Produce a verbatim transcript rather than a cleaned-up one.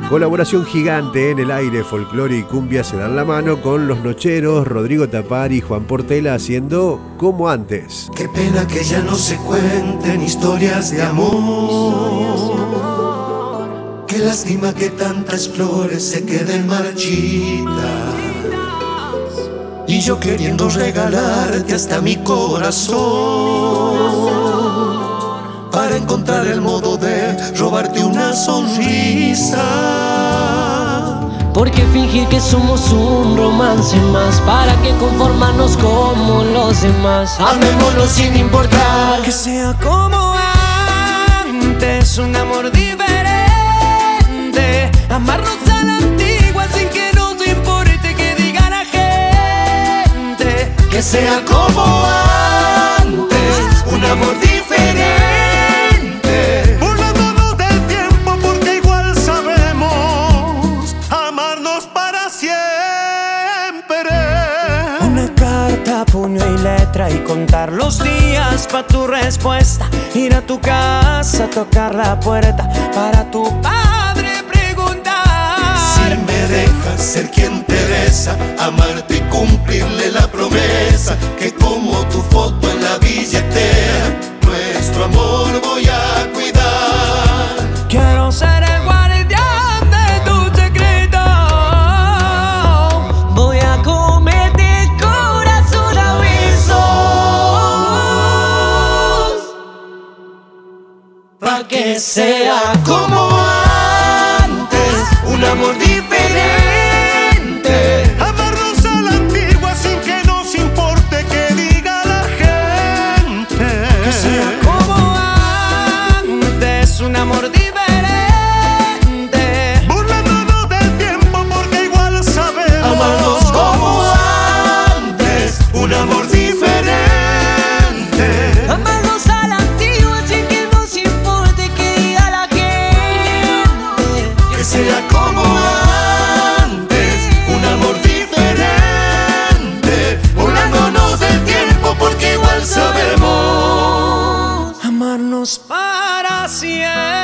Colaboración gigante en el aire, folclore y cumbia se dan la mano con Los Nocheros, Rodrigo Tapari y Juan Portela haciendo Como Antes. Qué pena que ya no se cuenten historias de amor. Qué lástima que tantas flores se queden marchitas. Y yo queriendo regalarte hasta mi corazón para encontrar el modo de robarte una sonrisa. ¿Por qué fingir que somos un romance más? ¿Para qué conformarnos como los demás? Amémonos sin importar que sea como antes, un amor diferente. Amarnos a la antigua sin que nos importe que diga la gente. Que sea como antes, un amor diferente. Burlándonos del tiempo porque igual sabemos amarnos para siempre. Una carta, puño y letra y contar los días pa' tu respuesta. Ir a tu casa, tocar la puerta para tu padre preguntar si me dejas ser quien te besa, amarte y cumplirle la promesa que como tu foto en la billetera nuestro amor voy a cuidar. Quiero ser el guardián de tu secreto. Voy a comerte corazón a besos pa' que sea Como antes, un amor diferente. Amarnos a la antigua sin que nos importe que diga la gente. que sea como antes, un amor diferente. Burlándonos del tiempo porque igual sabemos Amarnos como antes, un amor diferente. Amarnos a la antigua sin que nos importe que diga la gente. Que sea como antes, un amor diferente. Burlándonos del tiempo porque igual sabemos amarnos para siempre.